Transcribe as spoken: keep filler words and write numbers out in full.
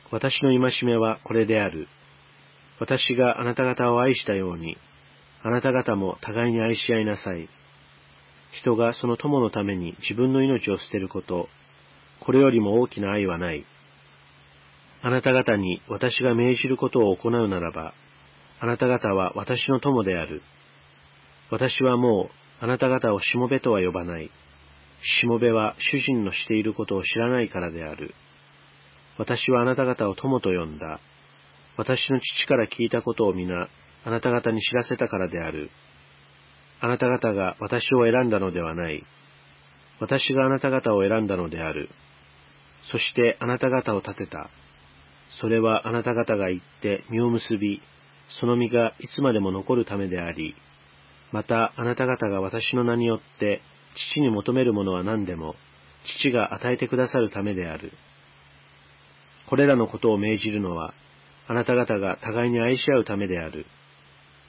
私の戒めはこれである。私があなた方を愛したように、あなた方も互いに愛し合いなさい。人がその友のために自分の命を捨てること、これよりも大きな愛はない。あなた方に私が命じることを行うならば、あなた方は私の友である。私はもうあなた方をしもべとは呼ばない。しもべは主人のしていることを知らないからである。私はあなた方を友と呼んだ。私の父から聞いたことを皆、あなた方に知らせたからである。あなた方が私を選んだのではない。私があなた方を選んだのである。そしてあなた方を立てた。それはあなた方が行って実を結び、その実がいつまでも残るためであり、またあなた方が私の名によって父に求めるものは何でも、父が与えてくださるためである。これらのことを命じるのは、あなた方が互いに愛し合うためである。